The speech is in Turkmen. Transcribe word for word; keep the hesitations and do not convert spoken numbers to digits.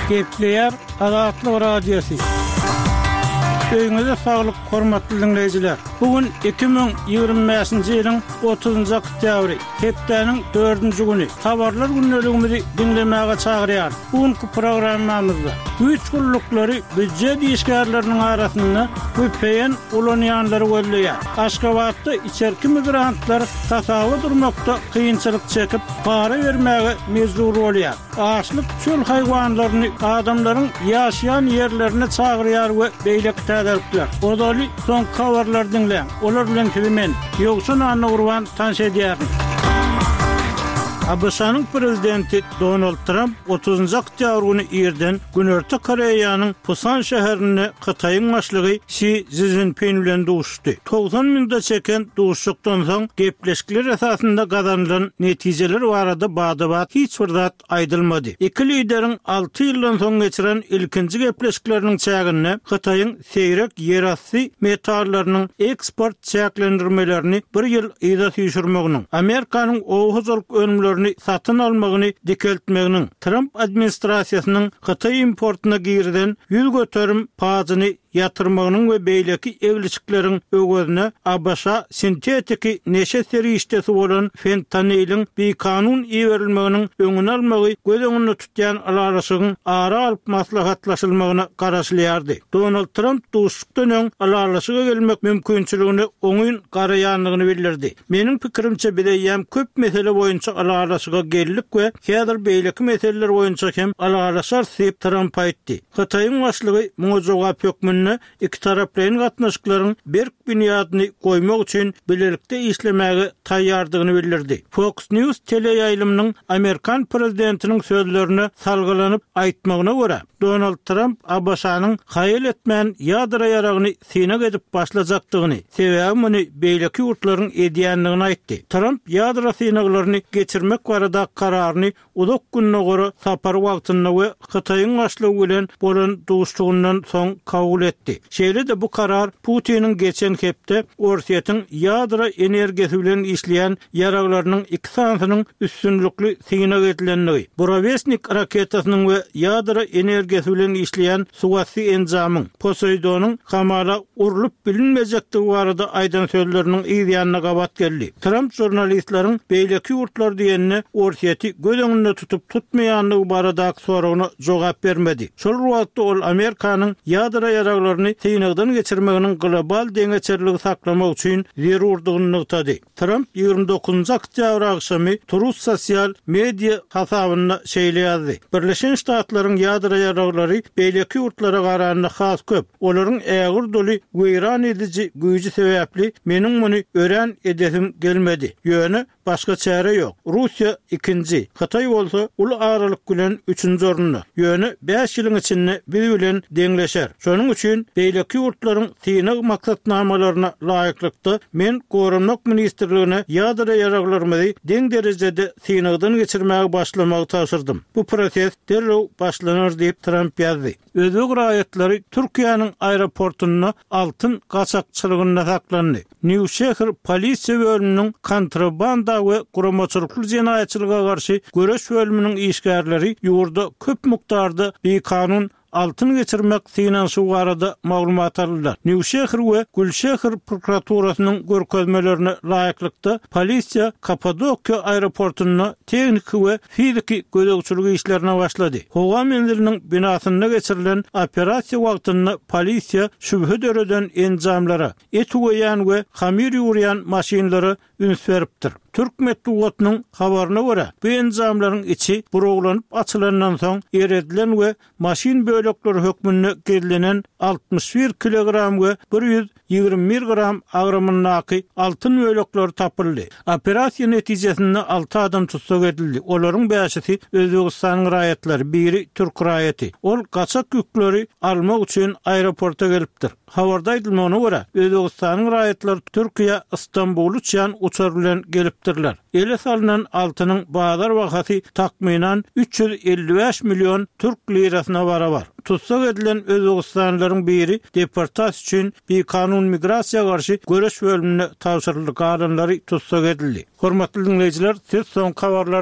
Gepleyer Azatlyk Radiosu. Öňüňizde saglyk, hormatly dinleyijiler. Bugün iki bin ýygrimi beşinji ýylyň otuzunjy oktýabry, hepdeniň dördünji güni. Habarlar günneligimizi dinlemäge çagyrýar. Bugünkü programmamyzda güýç gullukları büdjet işgärleriniň arasynda köpeýen ulanýanlary gözleýär. Aşgabatda içerki migrantlar tasawwur durmakda kıyınçylyk çekip para bermäge mezur bolýar. Açlyk çöl haýwanlaryny adamlaryň ýaşaýan ýerlerine çagyrýar we beýlek täderipler. Odaly soň kawarlar dinleň. Olar bilen kimen ýoksa anna urwan tanş edýär. Abşanyň prezidenti Donald Trump otuzunjy oktýabr güni ýerden Günörtü Koreýanyň Pusan şäherine Hytaýyň başlygy Xi Jinping bilen duşdy. doksan minutda çeken duşukdan soň gepleşikler esasynda gazanylan netijeler barada bada-bad hiç bir zat aýdylmady. Iki lideriň alty ýyldan soň geçiren ilkinji gepleşikleriniň çägine Hytaýyň seýrek ýerasty metallarynyň eksport çäklendirmelerini bir ýyl ýyda süýşürmeginiň Amerikanyň owuzlyk önümleri satın almagyny dikeltmeginiň Trump administrasiýasynyň Hytaý importuna girden ýüz göterim pazyny yatırmagynyň we beýleki evliçikleriň öwgüne A B S sintetiki neşe serişdesi bolan fentanilin bir kanun iýerilmeginiň öňüni almagy göz tutýan alarasygyň ara alyp maslahatlaşylmagyna garaşlýardy. Donald Trump duşukdan öň alarasyga gelmek mümkinçiligini oňyn garaýanlygyny bildirdi. Meniň pikirimçe bileýän köp mesele boýunça alarasyga geldik we häzir beýleki meseleler boýunça hem alarasyar sep Trump aýtdy. Hytaýyň başlygy muňa jogap ýokmyny iki taraplaryň gatnaşyklaryň berk büniýadyny goýmak üçin birlikde işlemäge taýýardygyny bildirdi. Fox News teleýaýlymynyň Amerikan prezidentiniň sözlerine salgylanyp aýtmagyna görä, Donald Trump A B S-nyň haýyl etmän ýadyra ýaragyny synak edip başlajakdygyny, sebäbi muny beýleki ýurtlaryň edýänligini aýtdy. Trump ýadyra synaklaryny geçirmek barada kararyny uzak günne göre sapar wagtynda we Hytaýyň başlygy bilen bolan duşdugyndan soň kabul etdi. Şeýle de bu karar Putiniň geçen hepde Orsiýatyň ýadyra energiýasy bilen işleýän ýaraglarynyň iki sanatynyň üstünlükli synak edilenligi, Borovesnik raketasynyň we ýadyra energiýasy bilen işleýän suwasy enjamyň Poseidonyň hamala urulyp bilinmejektigi barada aýdan sözleriniň ýa-da gabat geldi. Trump jurnalistlaryň beýleki ýurtlar diýenine Orsiýaty göz öňünde tutup tutmaýanlygy barada soragyna jogap bermedi. Şol wagtda ol Amerikanyň ýadyra ýaraglaryny synagdan geçirmeginiň global deňeçerligi saklamak üçin zerurdygyny nykdady. Trump ýygrimi dokuzunjy oktýabr akşamy Truth sosial media hasabyna şeýle ýazdy. Birleşen Ştatlaryň ýadyra ýaraglary beýleki ýurtlara garanyna has köp. Olaryň ägir doly weýran edici güýji sebäpli meniň muny ören edesim gelmedi. Ýöne başga çäre ýok. Russiýa ikinji, Hytaý bolsa ul aralyk bilen üçünji orunda. Ýöne beş ýylyň içinde biri bilen deňleşer. Şonuň üçin beýleki ýurtlaryň synak maksatnamalaryna laýyklykda men Gorunmak ministrligine ýadyra ýaraglarymyzy deň derejede synagdan geçirmäge başlamagy taşyrdym. Bu proses derrew başlanar diýip Trump ýazdy. Özbek raýatlary Türkiýanyň aeroportuna altyn gaçakçylygyna saklandy. New Şäher polisiýa bölüminiň kontrabanda we guramaçylykly jenaýatçylyga garşy göreş bölüminiň işgärleri ýurda köp miktarda bir kanun altyn geçirmek synansy barada maglumat aldylar. New Şäher we Gülşäher prokuraturasynyň görkezmelerine laýyklykda polisiýa Kapadokiýa aeroportuna teknik we fiziki gözegçilik işlerine başlady. Howa menziliniň binasyna geçirilen operasiýa wagtynda polisiýa şübhe döreden enjamlara, et goýan we hamir ýurýan maşinlary üns beripdir. Türk medeniýetiniň habaryna görä, bu enjamlaryň içi buroglanyp açylandan soň eredilen we maşin bölekleri hökmüne gerilenen altmış bir kilogram we bir ýüz ýygrimi bir gram agrymyndaky altyn bölekleri tapyldy. Operasiýa netijesinde alty adam tutsak edildi. Olaryň beşisi Özbegistanyň raýatlary, biri Türk raýaty. Ol gaçak ýükleri almak üçin aeroporta gelipdir. Habarda aýdylmagyna görä, Özbegistanyň raýatlary Türkiýe Istanbul üçin uçar bilen gelipdirler. Ele salynan altynyň bazar wagty takminan üç yüz elli beş milyon Türk lirasyna barabar. Tutsak edilen Özbegistanlylaryň biri deportasiýa üçin bir kanun migrasiýa garşy göreş bölümine tapşyryldy. Galanlary tutsak edildi. Hormatly dinleyijiler, siz soň habarlar